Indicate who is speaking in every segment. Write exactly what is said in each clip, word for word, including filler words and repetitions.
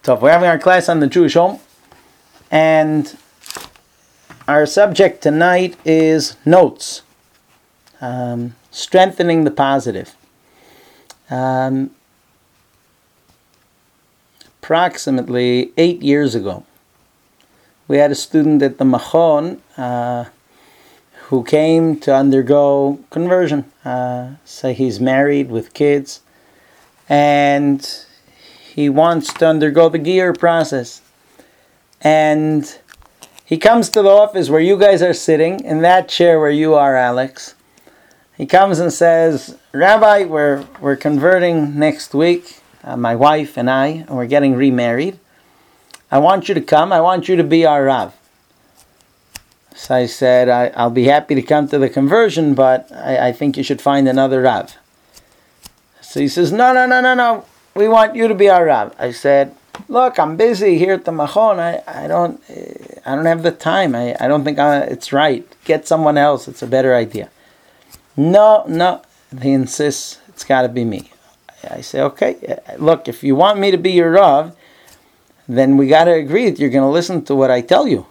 Speaker 1: So we're having our class on the Jewish home, and our subject tonight is notes, um, strengthening the positive. Um, approximately eight years ago, we had a student at the Machon uh, who came to undergo conversion. Uh, so he's married with kids, and he wants to undergo the Giyur process. And he comes to the office where you guys are sitting, in that chair where you are, Alex. He comes and says, Rabbi, we're we're converting next week, uh, my wife and I, and we're getting remarried. I want you to come. I want you to be our Rav. So I said, I, I'll be happy to come to the conversion, but I, I think you should find another Rav. So he says, no, no, no, no, no. We want you to be our Rav. I said, look, I'm busy here at the Machon. I, I don't I don't have the time. I, I don't think I, it's right. Get someone else. It's a better idea. No, no. He insists it's got to be me. I say, okay, look, if you want me to be your Rav, then we got to agree that you're going to listen to what I tell you.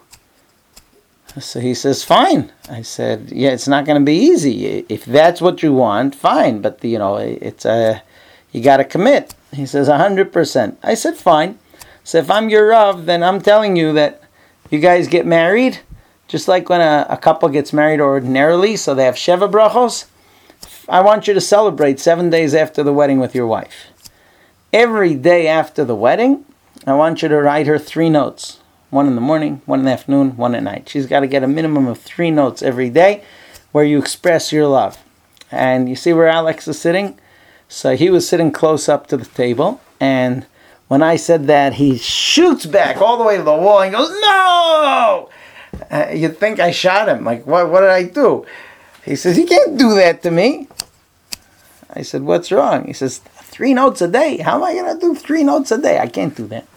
Speaker 1: So he says, fine. I said, yeah, it's not going to be easy. If that's what you want, fine. But, you know, it's a, you got to commit. He says, one hundred percent. I said, fine. So if I'm your Rav, then I'm telling you that you guys get married, just like when a, a couple gets married ordinarily, so they have Sheva Brachos. I want you to celebrate seven days after the wedding with your wife. Every day after the wedding, I want you to write her three notes. One in the morning, one in the afternoon, one at night. She's got to get a minimum of three notes every day where you express your love. And you see where Alex is sitting? So he was sitting close up to the table, and when I said that, he shoots back all the way to the wall and goes, no! Uh, you'd think I shot him. Like, what, what did I do? He says, you can't do that to me. I said, what's wrong? He says, three notes a day. How am I going to do three notes a day? I can't do that.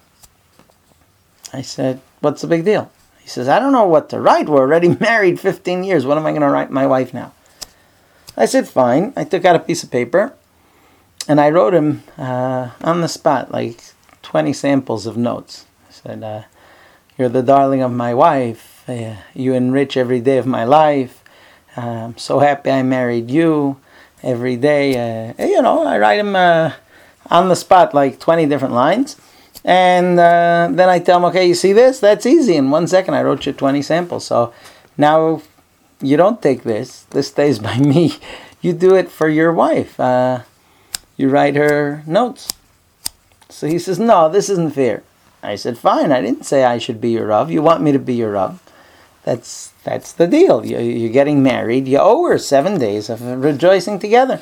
Speaker 1: I said, what's the big deal? He says, I don't know what to write. We're already married fifteen years. What am I going to write my wife now? I said, fine. I took out a piece of paper, and I wrote him uh, on the spot, like twenty samples of notes. I said, uh, you're the darling of my wife. Uh, you enrich every day of my life. Uh, I'm so happy I married you. Every day, uh, you know, I write him uh, on the spot, like twenty different lines. And uh, then I tell him, okay, you see this? That's easy. In one second, I wrote you twenty samples. So now you don't take this. This stays by me. You do it for your wife. Uh, you write her notes. So he says, no, this isn't fair. I said, fine. I didn't say I should be your Rav. You want me to be your Rav. That's that's the deal. You, you're getting married. You owe her seven days of rejoicing together.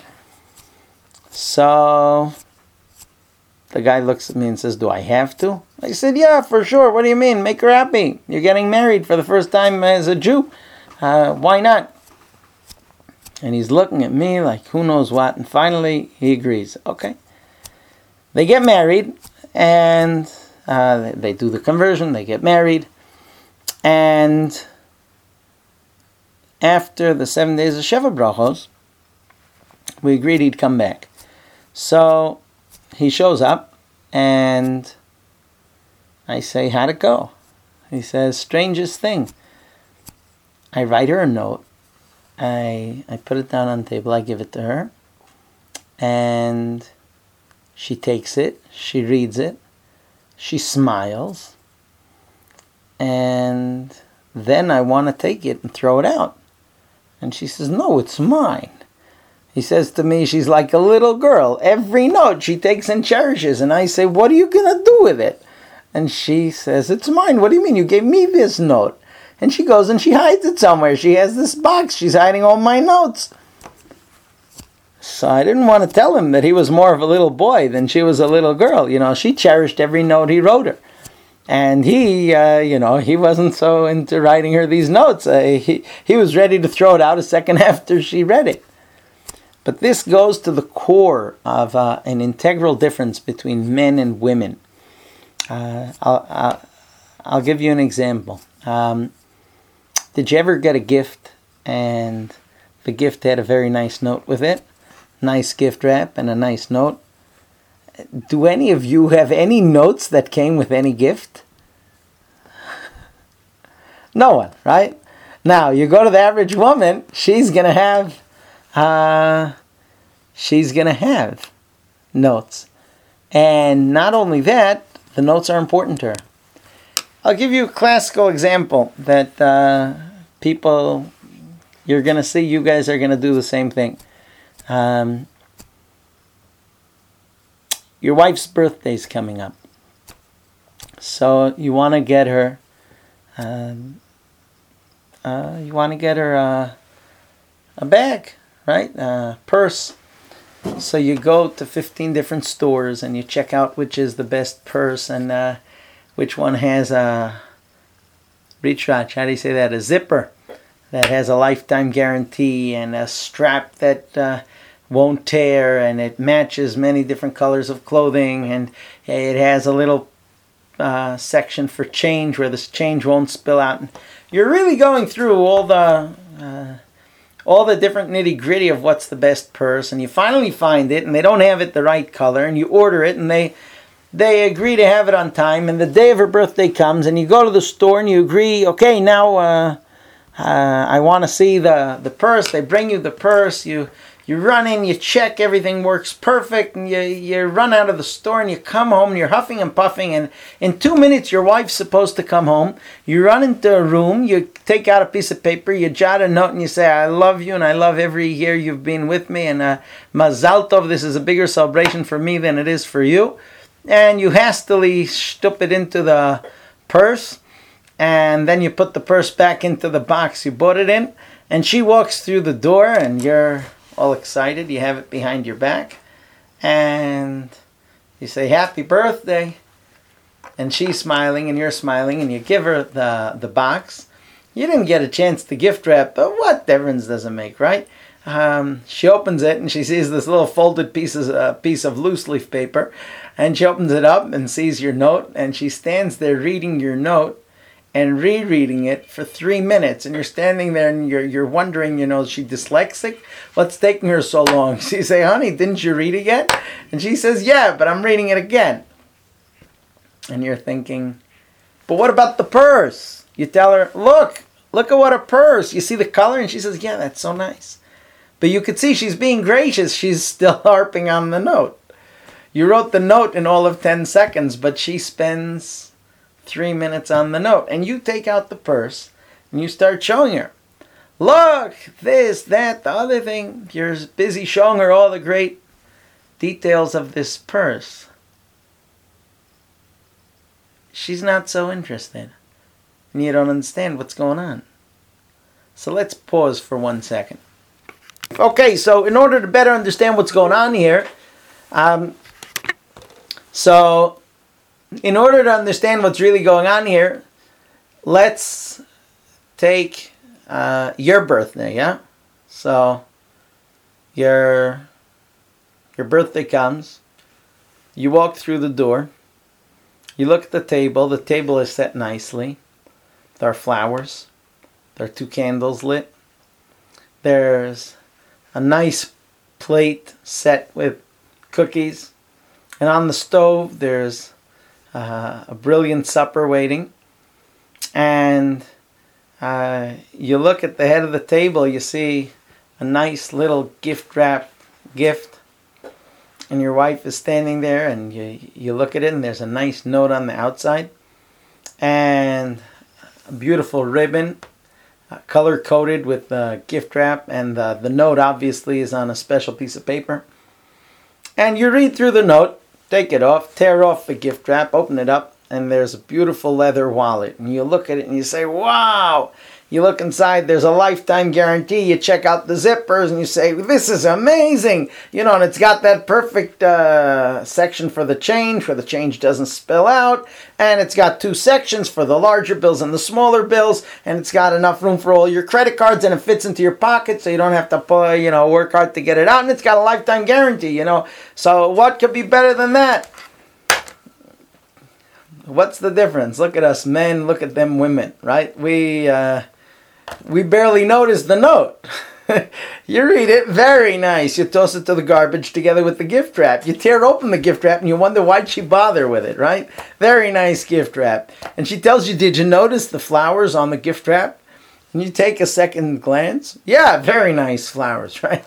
Speaker 1: So the guy looks at me and says, do I have to? I said, yeah, for sure. What do you mean? Make her happy. You're getting married for the first time as a Jew. Uh, why not? And he's looking at me like who knows what. And finally, he agrees. Okay. They get married, and uh, they, they do the conversion. They get married. And after the seven days of Sheva Brachos, we agreed he'd come back. So he shows up, and I say, how'd it go? He says, strangest thing. I write her a note. I I put it down on the table. I give it to her. And she takes it. She reads it. She smiles. And then I want to take it and throw it out. And she says, no, it's mine. He says to me, she's like a little girl. Every note she takes and cherishes. And I say, what are you going to do with it? And she says, it's mine. What do you mean? You gave me this note. And she goes and she hides it somewhere. She has this box. She's hiding all my notes. So I didn't want to tell him that he was more of a little boy than she was a little girl. You know, she cherished every note he wrote her. And he, uh, you know, he wasn't so into writing her these notes. Uh, he, he was ready to throw it out a second after she read it. But this goes to the core of uh, an integral difference between men and women. Uh, I'll, I'll, I'll give you an example. Um, did you ever get a gift and the gift had a very nice note with it? Nice gift wrap and a nice note. do any of you have any notes that came with any gift? No one, right? Now, you go to the average woman, she's going to have, uh, she's going to have notes. And not only that, the notes are important to her. I'll give you a classical example that uh, people, you're going to see, you guys are going to do the same thing. Um, your wife's birthday is coming up. So you want to get her, um, uh, you want to get her uh, a bag, right? A purse. So you go to fifteen different stores and you check out which is the best purse and uh, which one has a recharge, how do you say that, a zipper that has a lifetime guarantee and a strap that uh, won't tear, and it matches many different colors of clothing, and it has a little uh, section for change where this change won't spill out. And you're really going through all the uh, all the different nitty-gritty of what's the best purse, and you finally find it, and they don't have it the right color, and you order it, and they they agree to have it on time, and the day of her birthday comes, and you go to the store, and you agree, okay, now uh, uh, I want to see the, the purse. They bring you the purse, you you run in, you check, everything works perfect, and you, you run out of the store, and you come home, and you're huffing and puffing, and in two minutes, your wife's supposed to come home. You run into a room, you take out a piece of paper, you jot a note, and you say, I love you, and I love every year you've been with me, and uh, Mazal Tov, this is a bigger celebration for me than it is for you. And you hastily stuff it into the purse, and then you put the purse back into the box you bought it in, and she walks through the door, and you're all excited, you have it behind your back, and you say, happy birthday, and she's smiling, and you're smiling, and you give her the, the box. You didn't get a chance to gift wrap, but what difference does it make, right? Um, she opens it, and she sees this little folded pieces, uh, piece of loose leaf paper, and she opens it up and sees your note, and she stands there reading your note and rereading it for three minutes, and you're standing there and you're you're wondering, you know, is she dyslexic? What's taking her so long? So you say, honey, didn't you read it yet? And she says, yeah, but I'm reading it again. And you're thinking, but what about the purse? You tell her, look, look at what a purse. You see the color? And she says, yeah, that's so nice. But you could see she's being gracious. She's still harping on the note. You wrote the note in all of ten seconds, but she spends three minutes on the note. And you take out the purse and you start showing her. Look, this, that, the other thing. You're busy showing her all the great details of this purse. She's not so interested. And you don't understand what's going on. So let's pause for one second. Okay, so in order to better understand what's going on here, um, so in order to understand what's really going on here, let's take uh, your birthday, yeah? So your your birthday comes, you walk through the door, you look at the table, the table is set nicely, there are flowers, there are two candles lit, there's a nice plate set with cookies, and on the stove there's uh, a brilliant supper waiting. And uh, you look at the head of the table, you see a nice little gift wrap gift, and your wife is standing there, and you you look at it, and there's a nice note on the outside, and a beautiful ribbon, color coded with the gift wrap, and the, the note obviously is on a special piece of paper. And you read through the note, take it off, tear off the gift wrap, open it up, and there's a beautiful leather wallet. And you look at it and you say, wow! You look inside, there's a lifetime guarantee. You check out the zippers and you say, this is amazing! You know, and it's got that perfect uh, section for the change, where the change doesn't spill out. And it's got two sections for the larger bills and the smaller bills. And it's got enough room for all your credit cards, and it fits into your pocket so you don't have to pull, you know, work hard to get it out. And it's got a lifetime guarantee, you know. So what could be better than that? What's the difference? Look at us men, look at them women, right? We... Uh, We barely noticed the note. You read it, very nice. You toss it to the garbage together with the gift wrap. You tear open the gift wrap and you wonder why'd she bother with it, right? Very nice gift wrap. And she tells you, did you notice the flowers on the gift wrap? And you take a second glance. Yeah, very nice flowers, right?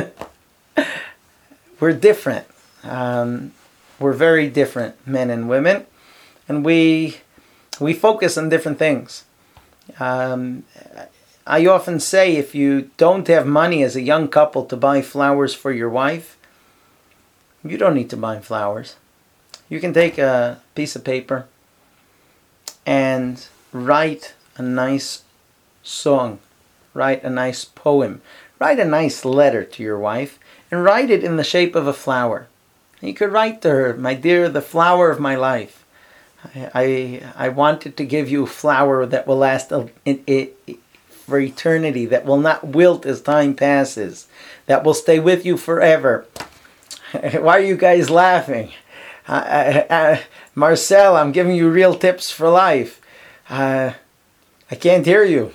Speaker 1: We're different. Um, we're very different, men and women. And we we focus on different things. Um, I often say if you don't have money as a young couple to buy flowers for your wife, you don't need to buy flowers. You can take a piece of paper and write a nice song, write a nice poem, write a nice letter to your wife, and write it in the shape of a flower. You could write to her, my dear, the flower of my life. I, I, I wanted to give you a flower that will last a, it, it, for eternity, that will not wilt as time passes, that will stay with you forever. Why are you guys laughing? Uh, uh, uh, Marcel, I'm giving you real tips for life. Uh, I can't hear you.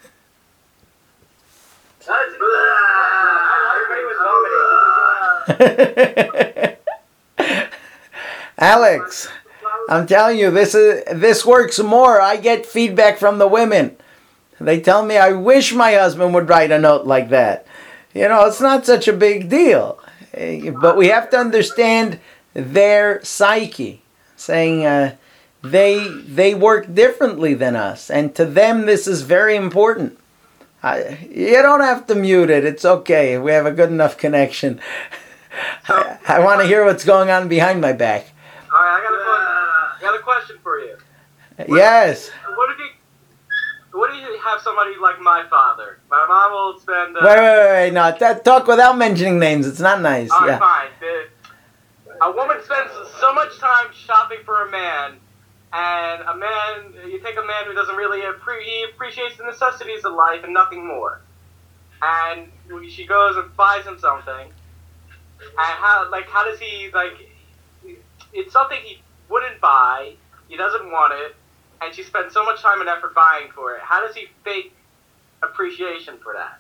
Speaker 1: Alex, I'm telling you, this is this works more. I get feedback from the women. They tell me, I wish my husband would write a note like that. You know, it's not such a big deal. But we have to understand their psyche. Saying uh, they they work differently than us. And to them, this is very important. I, you don't have to mute it. It's okay. We have a good enough connection. I, I want to hear what's going on behind my back.
Speaker 2: All right, I got a, I got a question for you.
Speaker 1: Yes.
Speaker 2: What if you, what do you have somebody like my father? My mom will spend... Uh,
Speaker 1: wait, wait, wait, wait. No, that, talk without mentioning names. It's not nice.
Speaker 2: All right,
Speaker 1: yeah.
Speaker 2: fine. The, a woman spends so much time shopping for a man, and a man, you take a man who doesn't really appre- he appreciates the necessities of life and nothing more. And she goes and buys him something. And how, like, how does he, like, it's something he wouldn't buy, he doesn't want it, and she spends so much time and effort buying for it. How does he fake appreciation for that?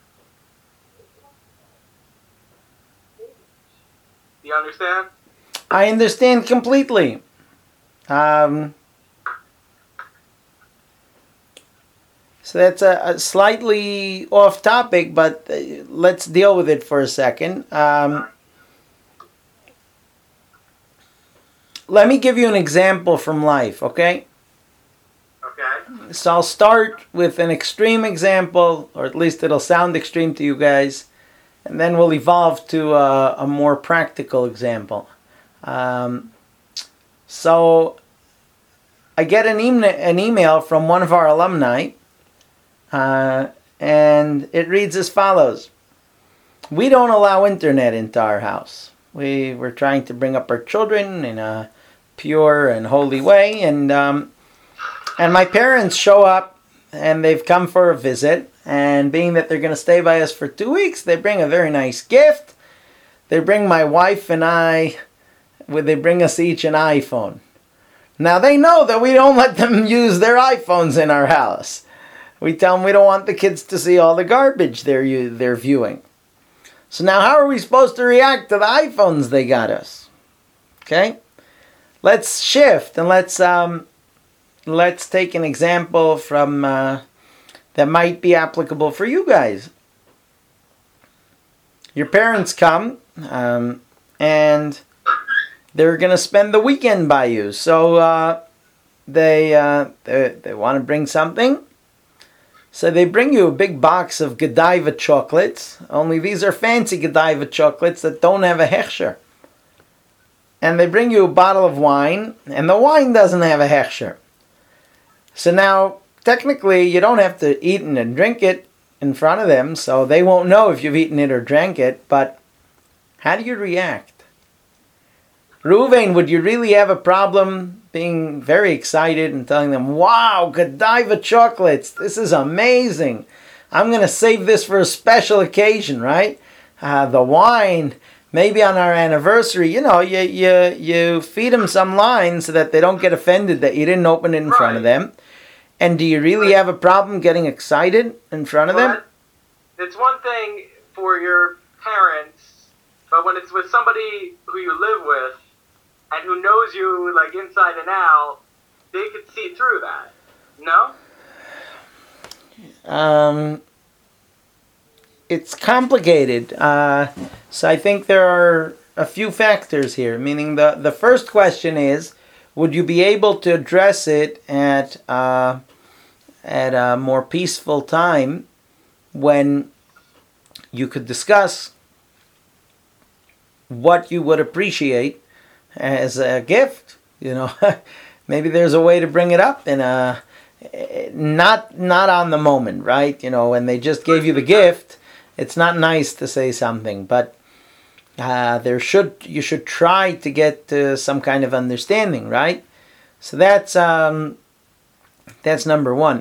Speaker 2: Do you understand?
Speaker 1: I understand completely. Um, so that's a, a slightly off topic, but uh, let's deal with it for a second. Um, let me give you an example from life, okay?
Speaker 2: Okay.
Speaker 1: So I'll start with an extreme example, or at least it'll sound extreme to you guys, and then we'll evolve to a, a more practical example. Um, so I get an, e- an email from one of our alumni, uh, and it reads as follows. We don't allow internet into our house. We were trying to bring up our children in a pure and holy way, and um, and my parents show up, and they've come for a visit, and being that they're going to stay by us for two weeks, they bring a very nice gift. They bring my wife and I, they bring us each an iPhone. Now they know that we don't let them use their iPhones in our house. We tell them we don't want the kids to see all the garbage they're they're viewing. So now how are we supposed to react to the iPhones they got us? Okay? Let's shift and let's um, let's take an example from uh, that might be applicable for you guys. Your parents come um, and they're going to spend the weekend by you. So uh, they, uh, they they want to bring something. So they bring you a big box of Godiva chocolates. Only these are fancy Godiva chocolates that don't have a hechsher. And they bring you a bottle of wine, and the wine doesn't have a hechsher. So now, technically, you don't have to eat it and drink it in front of them, so they won't know if you've eaten it or drank it, but how do you react? Reuven, would you really have a problem being very excited and telling them, wow, Godiva chocolates, this is amazing. I'm going to save this for a special occasion, right? Uh, the wine, maybe on our anniversary, you know, you, you, you feed them some lines so that they don't get offended that you didn't open it in right. front of them. And do you really right. have a problem getting excited in front of
Speaker 2: well,
Speaker 1: them?
Speaker 2: it's one thing for your parents, but when it's with somebody who you live with and who knows you like inside and out, they could see through that. No?
Speaker 1: Um, it's complicated. Uh, so I think there are a few factors here. Meaning the the first question is, would you be able to address it at uh, at a more peaceful time when you could discuss what you would appreciate as a gift? You know, maybe there's a way to bring it up in a not not on the moment, right? You know, when they just gave you the gift, it's not nice to say something, but uh, there should you should try to get to some kind of understanding, right? So that's um, that's number one.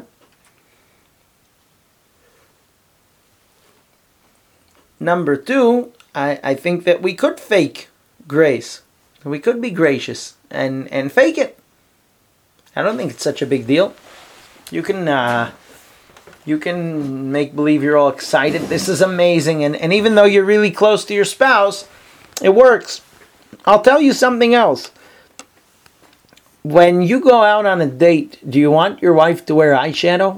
Speaker 1: Number two, I, I think that we could fake grace. We could be gracious and, and fake it. I don't think it's such a big deal. You can uh, you can make believe you're all excited. This is amazing. And, and even though you're really close to your spouse, it works. I'll tell you something else. When you go out on a date, do you want your wife to wear eyeshadow?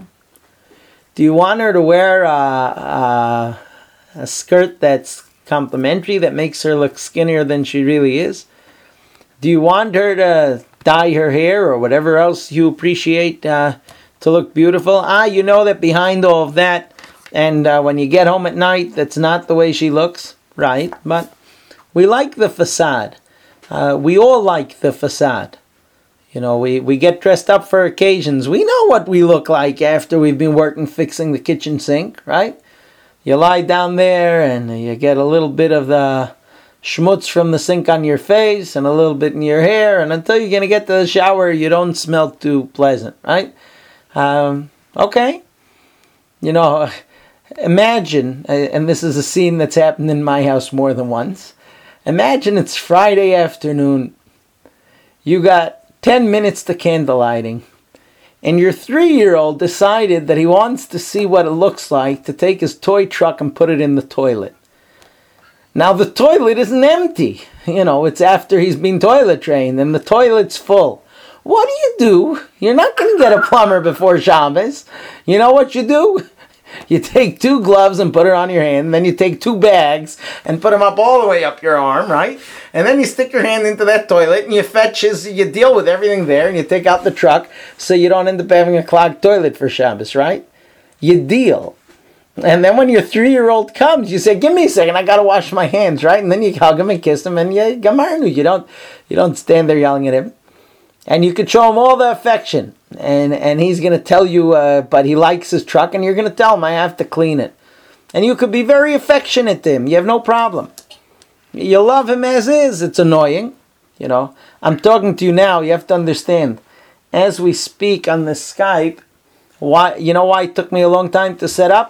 Speaker 1: Do you want her to wear uh, uh, a skirt that's complimentary, that makes her look skinnier than she really is? Do you want her to dye her hair or whatever else you appreciate uh, to look beautiful? Ah, you know that behind all of that, and uh, when you get home at night, that's not the way she looks, right? But we like the facade. Uh, we all like the facade. You know, we, we get dressed up for occasions. We know what we look like after we've been working fixing the kitchen sink, right? You lie down there and you get a little bit of the schmutz from the sink on your face and a little bit in your hair, and until you're going to get to the shower, you don't smell too pleasant, right? Um, okay. You know, imagine, and this is a scene that's happened in my house more than once. Imagine it's Friday afternoon. You got ten minutes to candle lighting, and your three-year-old decided that he wants to see what it looks like to take his toy truck and put it in the toilet. Now the toilet isn't empty. You know, it's after he's been toilet trained and the toilet's full. What do you do? You're not going to get a plumber before Shabbos. You know what you do? You take two gloves and put it on your hand. Then you take two bags and put them up all the way up your arm, right? And then you stick your hand into that toilet and you fetch his, you deal with everything there, and you take out the truck so you don't end up having a clogged toilet for Shabbos, right? You deal. And then when your three-year-old comes, you say, give me a second, I got to wash my hands, right? And then you hug him and kiss him, and you gamarnu. You don't, you don't stand there yelling at him. And you could show him all the affection. And, and he's going to tell you, uh, but he likes his truck, and you're going to tell him, I have to clean it. And you could be very affectionate to him. You have no problem. You love him as is. It's annoying. You know, I'm talking to you now. You have to understand. As we speak on this Skype, why, you know why it took me a long time to set up?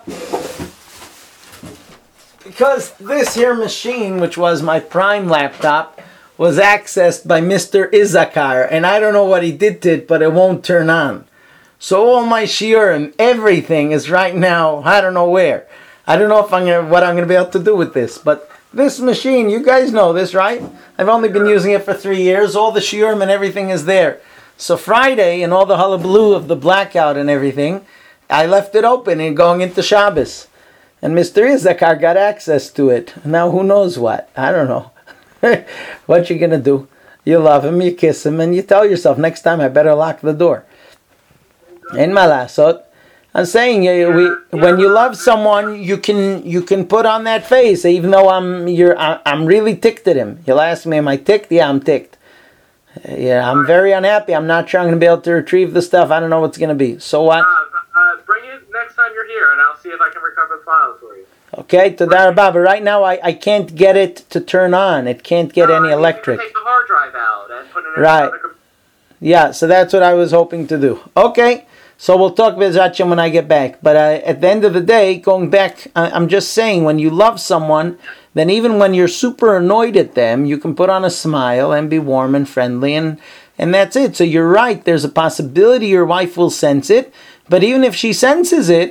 Speaker 1: Because this here machine, which was my Prime laptop, was accessed by Mister Izakar, and I don't know what he did to it, but it won't turn on. So all my shiurim, everything is right now, I don't know where. I don't know if I'm gonna, what I'm going to be able to do with this, but this machine, you guys know this, right? I've only been using it for three years. All the shiurim and everything is there. So Friday, and all the hullabaloo of the blackout and everything, I left it open and going into Shabbos. And Mister Izakar got access to it. Now who knows what? I don't know. What you gonna do? You love him, you kiss him, and you tell yourself, next time I better lock the door. In malasot, I'm saying, we, when you love someone, you can you can put on that face, even though I'm you're I'm really ticked at him. You'll ask me, am I ticked? Yeah, I'm ticked. Yeah, I'm very unhappy. I'm not sure I'm gonna be able to retrieve the stuff. I don't know what's gonna be. So what?
Speaker 2: Uh, uh, bring it next time you're here, and I'll see if I can recover the files for you.
Speaker 1: Okay, Tadar Baba. But right now, I, I can't get it to turn on. It can't get uh, any electric.
Speaker 2: Take the hard drive out and put it in
Speaker 1: right.
Speaker 2: another computer.
Speaker 1: Yeah, so that's what I was hoping to do. Okay, so we'll talk Bezrat Hashem when I get back. But uh, at the end of the day, going back, I'm just saying, when you love someone, then even when you're super annoyed at them, you can put on a smile and be warm and friendly, and, and that's it. So you're right, there's a possibility your wife will sense it, but even if she senses it,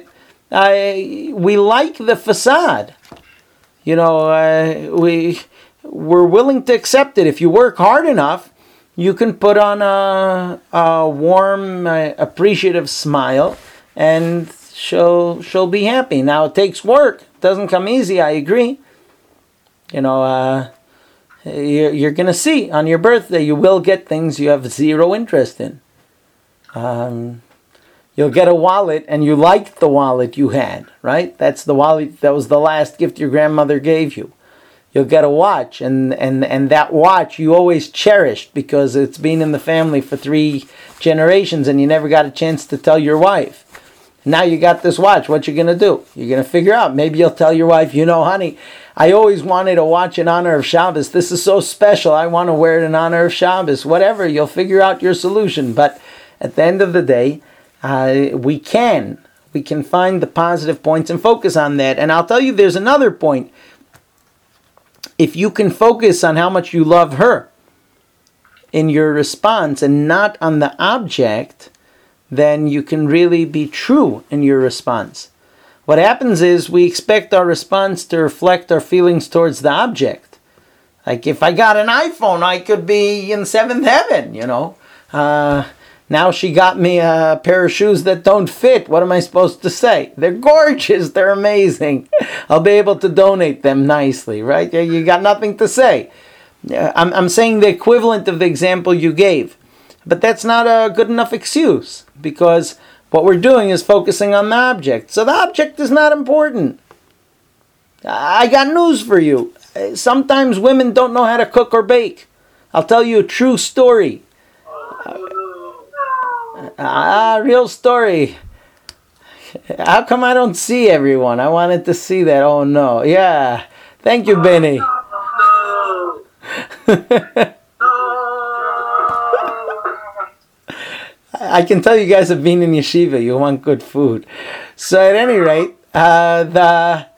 Speaker 1: I we like the facade. You know, uh, we we're willing to accept it. If you work hard enough, you can put on a, a warm, uh, appreciative smile, and she'll she'll be happy. Now it takes work; it doesn't come easy. I agree. You know, uh, you're, you're gonna see on your birthday you will get things you have zero interest in. Um, you'll get a wallet, and you liked the wallet you had, right? That's the wallet that was the last gift your grandmother gave you. You'll get a watch, and, and, and that watch you always cherished because it's been in the family for three generations and you never got a chance to tell your wife. Now you got this watch, what you going to do? You're going to figure out. Maybe you'll tell your wife, you know, honey, I always wanted a watch in honor of Shabbos. This is so special. I want to wear it in honor of Shabbos. Whatever, you'll figure out your solution. But at the end of the day, uh, we can. We can find the positive points and focus on that. And I'll tell you, there's another point. If you can focus on how much you love her in your response and not on the object, then you can really be true in your response. What happens is we expect our response to reflect our feelings towards the object. Like if I got an iPhone, I could be in seventh heaven, you know. Uh, now she got me a pair of shoes that don't fit. What am I supposed to say? They're gorgeous. They're amazing. I'll be able to donate them nicely, right? You got nothing to say. I'm, I'm saying the equivalent of the example you gave. But that's not a good enough excuse because what we're doing is focusing on the object. So the object is not important. I got news for you. Sometimes women don't know how to cook or bake. I'll tell you a true story. Ah, real story. How come I don't see everyone? I wanted to see that. Oh no. Yeah. Thank you, Benny. I can tell you guys have been in yeshiva. You want good food. So at any rate, uh, the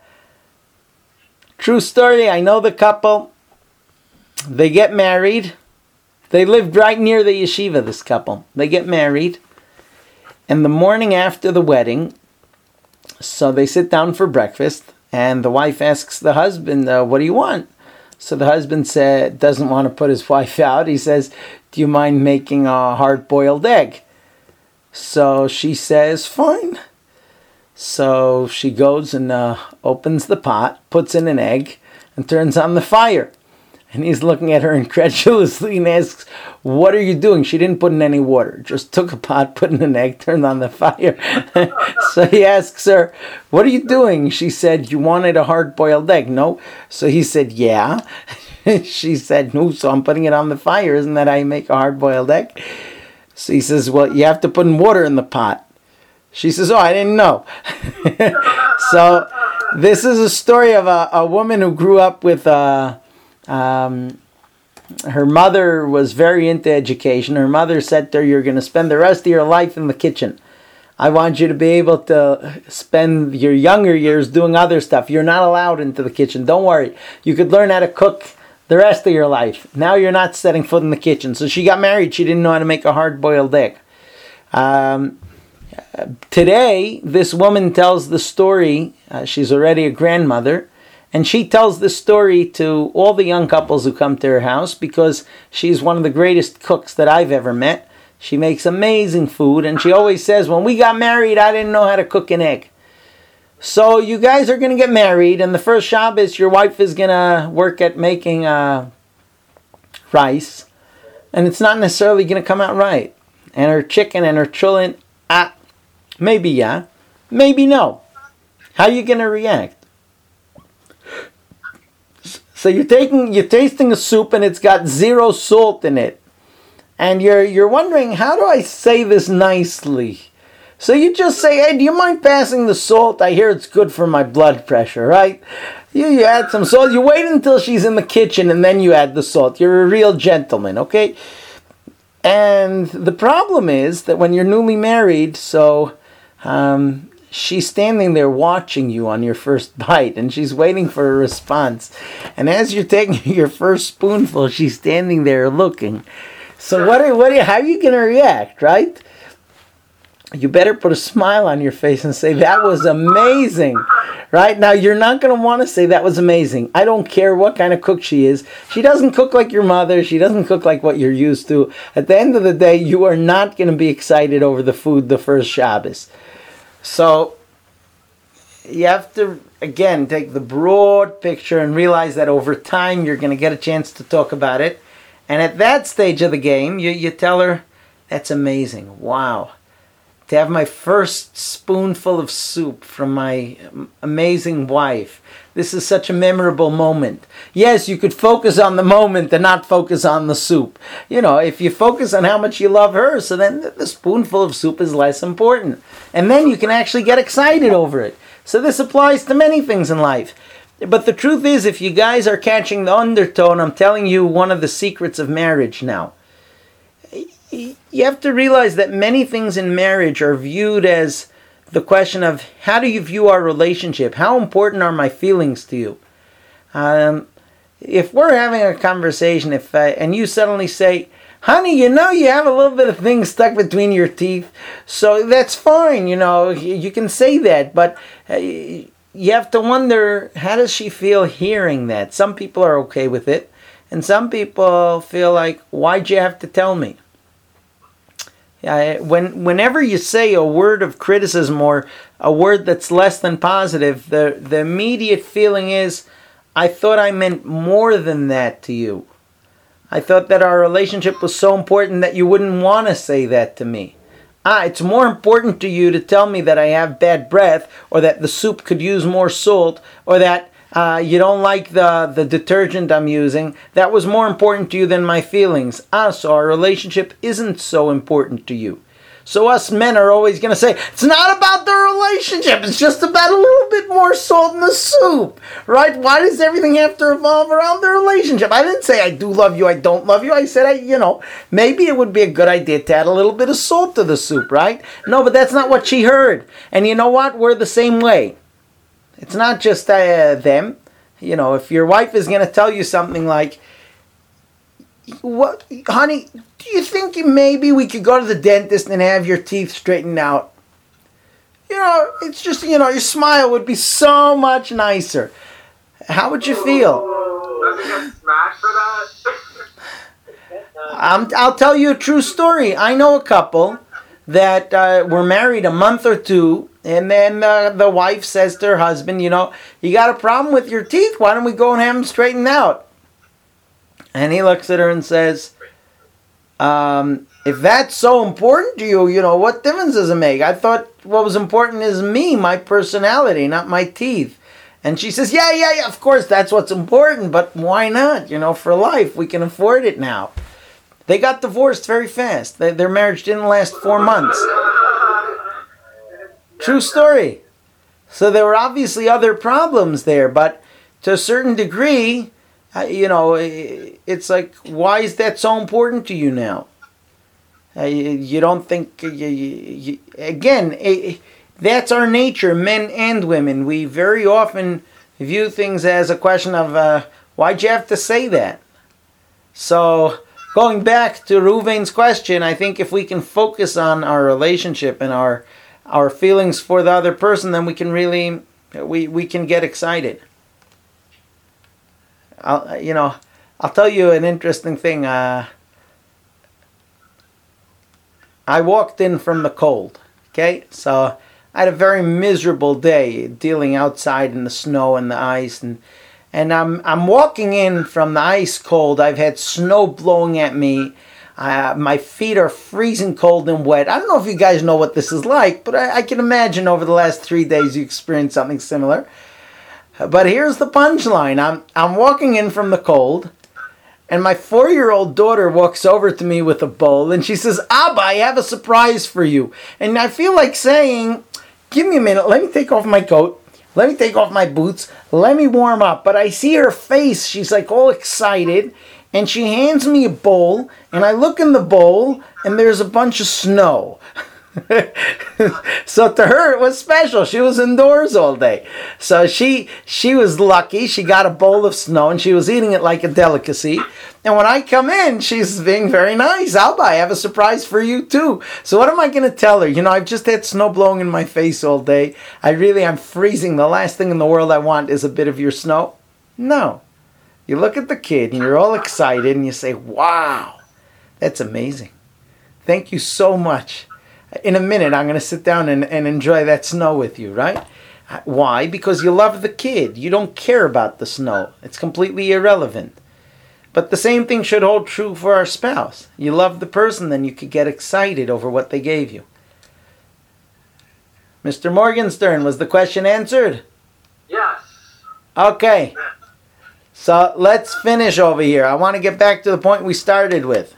Speaker 1: true story, I know the couple. They get married. They lived right near the yeshiva, this couple. They get married. And the morning after the wedding, so they sit down for breakfast. And the wife asks the husband, uh, what do you want? So the husband said, doesn't want to put his wife out. He says, do you mind making a hard-boiled egg? So she says, fine. So she goes and uh, opens the pot, puts in an egg, and turns on the fire. And he's looking at her incredulously and asks, what are you doing? She didn't put in any water. Just took a pot, put in an egg, turned on the fire. So he asks her, what are you doing? She said, you wanted a hard-boiled egg. No. So he said, yeah. She said, no, so I'm putting it on the fire. Isn't that how you make a hard-boiled egg? So he says, well, you have to put in water in the pot. She says, oh, I didn't know. So this is a story of a, a woman who grew up with a... Um, her mother was very into education. Her mother said to her, you're going to spend the rest of your life in the kitchen. I want you to be able to spend your younger years doing other stuff. You're not allowed into the kitchen. Don't worry. You could learn how to cook the rest of your life. Now you're not setting foot in the kitchen. So she got married. She didn't know how to make a hard-boiled egg. Um, today, this woman tells the story. Uh, she's already a grandmother. And she tells this story to all the young couples who come to her house because she's one of the greatest cooks that I've ever met. She makes amazing food, and she always says, when we got married, I didn't know how to cook an egg. So you guys are going to get married, and the first Shabbos, your wife is going to work at making uh, rice, and it's not necessarily going to come out right. And her chicken and her chulin, ah, maybe yeah, maybe no. How are you going to react? So you're taking, you're tasting a soup and it's got zero salt in it. And you're you're wondering, how do I say this nicely? So you just say, hey, do you mind passing the salt? I hear it's good for my blood pressure, right? You, you add some salt. You wait until she's in the kitchen and then you add the salt. You're a real gentleman, okay? And the problem is that when you're newly married, so... Um, she's standing there watching you on your first bite, and she's waiting for a response. And as you're taking your first spoonful, she's standing there looking. So what are, what are, how are you going to react, right? you better put a smile on your face and say, that was amazing. Right? Now, you're not going to want to say that was amazing. I don't care what kind of cook she is. She doesn't cook like your mother. She doesn't cook like what you're used to. At the end of the day, you are not going to be excited over the food the first Shabbos. So, you have to, again, take the broad picture and realize that over time you're going to get a chance to talk about it. And at that stage of the game, you, you tell her, that's amazing. Wow. To have my first spoonful of soup from my amazing wife. This is such a memorable moment. Yes, you could focus on the moment and not focus on the soup. You know, if you focus on how much you love her, so then the spoonful of soup is less important. And then you can actually get excited over it. So this applies to many things in life. But the truth is, if you guys are catching the undertone, I'm telling you one of the secrets of marriage now. You have to realize that many things in marriage are viewed as the question of, how do you view our relationship? How important are my feelings to you? Um, if we're having a conversation if I, and you suddenly say, honey, you know, you have a little bit of things stuck between your teeth, so that's fine, you know, you can say that, but uh, you have to wonder, how does she feel hearing that? Some people are okay with it, and some people feel like, why'd you have to tell me? Uh, when whenever you say a word of criticism or a word that's less than positive, the, the immediate feeling is, I thought I meant more than that to you. I thought that our relationship was so important that you wouldn't want to say that to me. Ah, it's more important to you to tell me that I have bad breath, or that the soup could use more salt, or that Uh, you don't like the, the detergent I'm using. That was more important to you than my feelings. Ah, so our relationship isn't so important to you. So us men are always going to say, it's not about the relationship. It's just about a little bit more salt in the soup. Right? Why does everything have to revolve around the relationship? I didn't say I do love you, I don't love you. I said, I, you know, maybe it would be a good idea to add a little bit of salt to the soup, right? No, but that's not what she heard. And you know what? We're the same way. It's not just uh, them. You know, if your wife is going to tell you something like, "What, honey, do you think maybe we could go to the dentist and have your teeth straightened out? You know, it's just, you know, your smile would be so much nicer." How would you feel?
Speaker 2: Does he get smashed for that?
Speaker 1: I'm, I'll tell you a true story. I know a couple that uh, were married a month or two, and then uh, the wife says to her husband, you know, you got a problem with your teeth, why don't we go and have them straightened out? And he looks at her and says, um, if that's so important to you, you know, what difference does it make? I thought what was important is me, my personality, not my teeth. And she says, yeah, yeah, yeah, of course that's what's important, but why not? You know, for life, we can afford it now. They got divorced very fast. They, their marriage didn't last four months. True story. So there were obviously other problems there, but to a certain degree, uh, you know, it's like, why is that so important to you now? Uh, you, you don't think, you, you, you, again, uh, that's our nature, men and women. We very often view things as a question of, uh, why'd you have to say that? So, going back to Reuven's question, I think if we can focus on our relationship and our our feelings for the other person, then we can really, we, we can get excited. I'll, you know, I'll tell you an interesting thing. Uh, I walked in from the cold, okay? So I had a very miserable day dealing outside in the snow and the ice, and and I'm I'm walking in from the ice cold. I've had snow blowing at me. Uh, my feet are freezing cold and wet. I don't know if you guys know what this is like, but I, I can imagine over the last three days you experienced something similar. But here's the punchline. I'm I'm walking in from the cold, and my four-year-old daughter walks over to me with a bowl, and she says, Abba, I have a surprise for you. And I feel like saying, give me a minute, let me take off my coat. Let me take off my boots. Let me warm up. But I see her face. She's like all excited. And she hands me a bowl. And I look in the bowl. And there's a bunch of snow. So to her it was special. She was indoors all day. So she she was lucky. She got a bowl of snow. And she was eating it like a delicacy. And when I come in, she's being very nice. Alba, I have a surprise for you too. So what am I going to tell her? You know, I've just had snow blowing in my face all day. I really, I'm freezing. The last thing in the world I want is a bit of your snow. No. You look at the kid and you're all excited and you say, wow, that's amazing. Thank you so much. In a minute, I'm going to sit down and, and enjoy that snow with you, right? Why? Because you love the kid. You don't care about the snow. It's completely irrelevant. But the same thing should hold true for our spouse. You love the person, then you could get excited over what they gave you. Mister Morgenstern, was the question answered?
Speaker 2: Yes.
Speaker 1: Okay. So let's finish over here. I want to get back to the point we started with.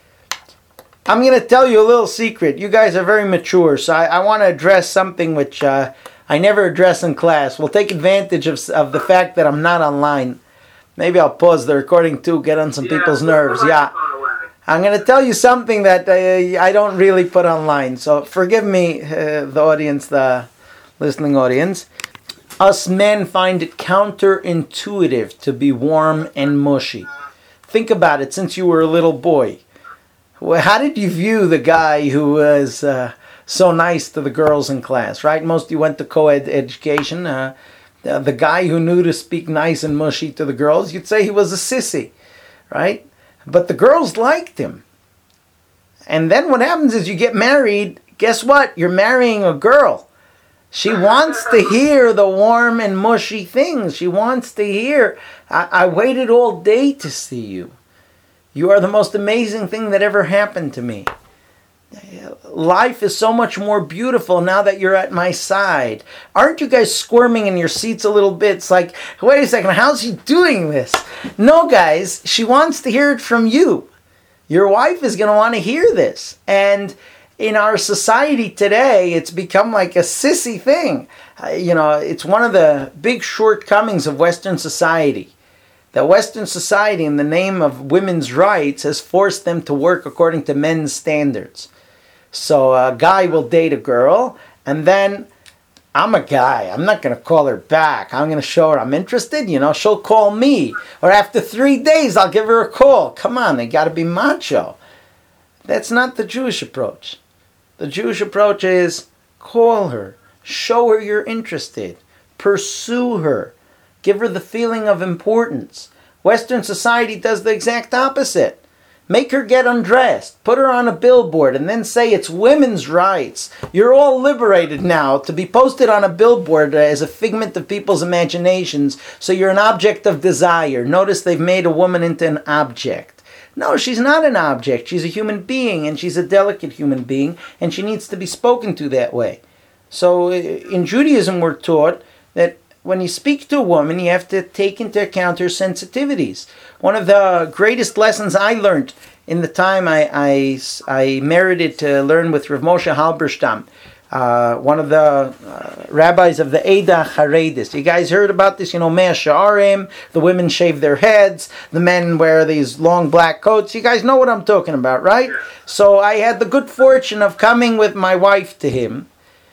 Speaker 1: I'm going to tell you a little secret. You guys are very mature, so I, I want to address something which uh, I never address in class. We'll take advantage of, of the fact that I'm not online. Maybe I'll pause the recording too, get on some yeah, people's nerves. Yeah. I'm going to tell you something that uh, I don't really put online. So forgive me, uh, the audience, the listening audience. Us men find it counterintuitive to be warm and mushy. Think about it since you were a little boy. How did you view the guy who was uh, so nice to the girls in class, right? Most of you went to co-ed education. Uh, the guy who knew to speak nice and mushy to the girls, you'd say he was a sissy, right? But the girls liked him. And then what happens is you get married. Guess what? You're marrying a girl. She wants to hear the warm and mushy things. She wants to hear, I, I waited all day to see you. You are the most amazing thing that ever happened to me. Life is so much more beautiful now that you're at my side. Aren't you guys squirming in your seats a little bit? It's like, wait a second, how's he doing this? No, guys, she wants to hear it from you. Your wife is going to want to hear this. And in our society today, it's become like a sissy thing. Uh, you know, it's one of the big shortcomings of Western society. That Western society, in the name of women's rights, has forced them to work according to men's standards. So a guy will date a girl, and then I'm a guy. I'm not going to call her back. I'm going to show her I'm interested. You know, she'll call me. Or after three days, I'll give her a call. Come on, they got to be macho. That's not the Jewish approach. The Jewish approach is call her. Show her you're interested. Pursue her. Give her the feeling of importance. Western society does the exact opposite. Make her get undressed. Put her on a billboard and then say it's women's rights. You're all liberated now to be posted on a billboard as a figment of people's imaginations. So you're an object of desire. Notice they've made a woman into an object. No, she's not an object. She's a human being, and she's a delicate human being, and she needs to be spoken to that way. So in Judaism we're taught that when you speak to a woman, you have to take into account her sensitivities. One of the greatest lessons I learned in the time I, I, I merited to learn with Rav Moshe Halberstam, uh, one of the uh, rabbis of the Eidah Haredis. You guys heard about this? You know, Mea Sha'arim, the women shave their heads, the men wear these long black coats. You guys know what I'm talking about, right? So I had the good fortune of coming with my wife to him,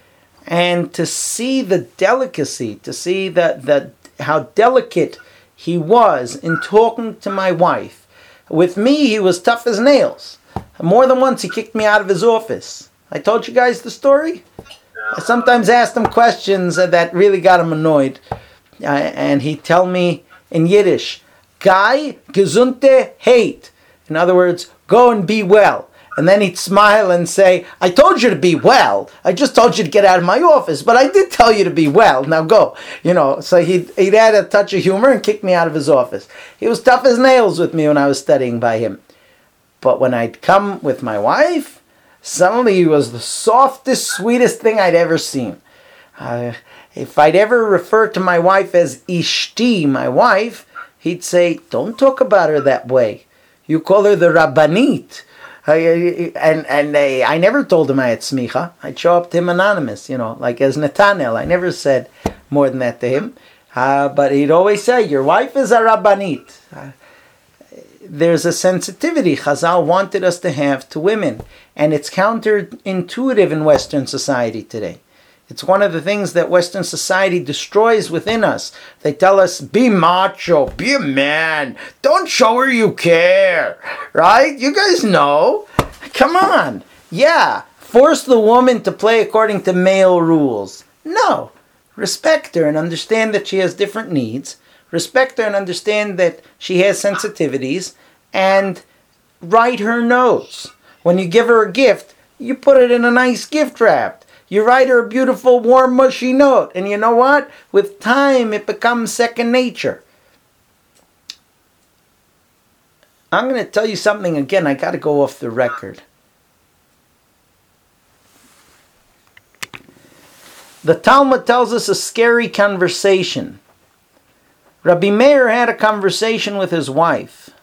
Speaker 1: and to see the delicacy, to see that the, how delicate he was in talking to my wife. With me, he was tough as nails. More than once, he kicked me out of his office. I told you guys the story? I sometimes asked him questions that really got him annoyed. Uh, and he'd tell me in Yiddish, Gai gesunte heit. In other words, go and be well. And then he'd smile and say, I told you to be well. I just told you to get out of my office. But I did tell you to be well. Now go. You know, so he'd, he'd add a touch of humor and kick me out of his office. He was tough as nails with me when I was studying by him. But when I'd come with my wife, suddenly he was the softest, sweetest thing I'd ever seen. Uh, if I'd ever refer to my wife as Ishti, my wife, he'd say, don't talk about her that way. You call her the Rabbanit. Uh, and and uh, I never told him I had smicha. I'd show up to him anonymous, you know, like as Netanel. I never said more than that to him. Uh, but he'd always say, your wife is a Rabbanit. Uh, there's a sensitivity Chazal wanted us to have to women. And it's counterintuitive in Western society today. It's one of the things that Western society destroys within us. They tell us, be macho, be a man, don't show her you care, right? You guys know. Come on. Yeah, force the woman to play according to male rules. No. Respect her and understand that she has different needs. Respect her and understand that she has sensitivities. And write her notes. When you give her a gift, you put it in a nice gift wrap. You write her a beautiful, warm, mushy note. And you know what? With time, it becomes second nature. I'm going to tell you something again. I got to go off the record. The Talmud tells us a scary conversation. Rabbi Meir had a conversation with his wife.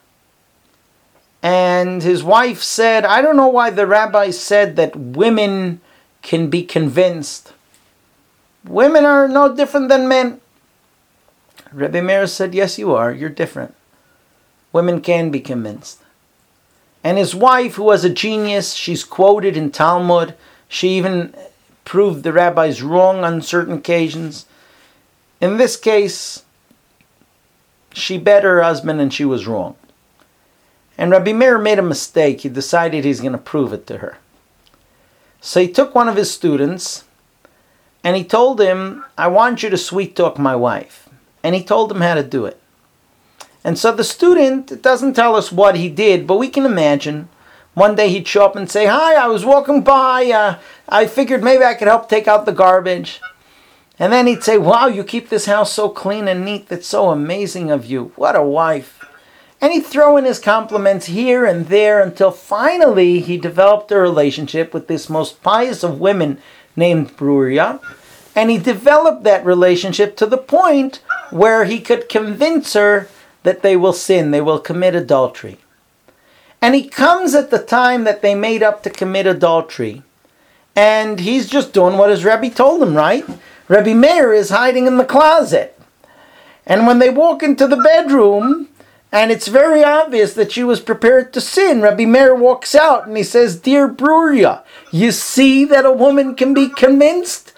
Speaker 1: And his wife said, I don't know why the rabbi said that women can be convinced. Women are no different than men. Rabbi Meir said, yes, you are. You're different. Women can be convinced. And his wife, who was a genius, she's quoted in Talmud. She even proved the rabbis wrong on certain occasions. In this case, she bet her husband and she was wrong. And Rabbi Meir made a mistake. He decided he's going to prove it to her. So he took one of his students and he told him, I want you to sweet talk my wife. And he told him how to do it. And so the student, it doesn't tell us what he did, but we can imagine. One day he'd show up and say, hi, I was walking by. Uh, I figured maybe I could help take out the garbage. And then he'd say, wow, you keep this house so clean and neat. That's so amazing of you. What a wife. And he'd throw in his compliments here and there until finally he developed a relationship with this most pious of women named Bruria. And he developed that relationship to the point where he could convince her that they will sin, they will commit adultery. And he comes at the time that they made up to commit adultery. And he's just doing what his Rebbe told him, right? Rabbi Meir is hiding in the closet. And when they walk into the bedroom, and it's very obvious that she was prepared to sin, Rabbi Meir walks out and he says, dear Bruria, you see that a woman can be convinced?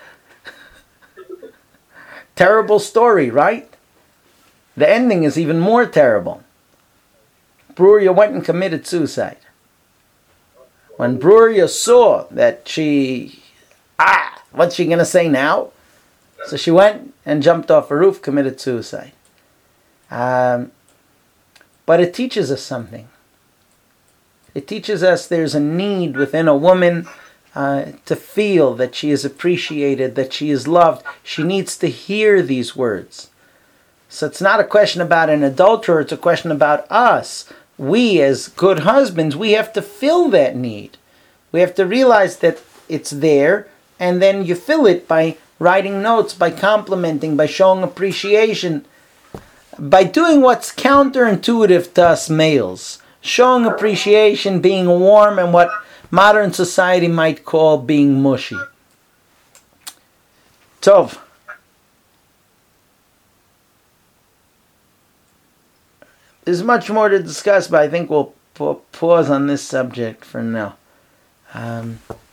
Speaker 1: Terrible story, right? The ending is even more terrible. Bruria went and committed suicide. When Bruria saw that she, ah, what's she going to say now? So she went and jumped off a roof, committed suicide. Um, but it teaches us something. It teaches us there's a need within a woman uh, to feel that she is appreciated, that she is loved. She needs to hear these words. So it's not a question about an adulterer, it's a question about us. We as good husbands, we have to fill that need. We have to realize that it's there, and then you fill it by writing notes, by complimenting, by showing appreciation, by doing what's counterintuitive to us males. Showing appreciation, being warm, and what modern society might call being mushy. Tov. There's much more to discuss, but I think we'll pa- pause on this subject for now. Um...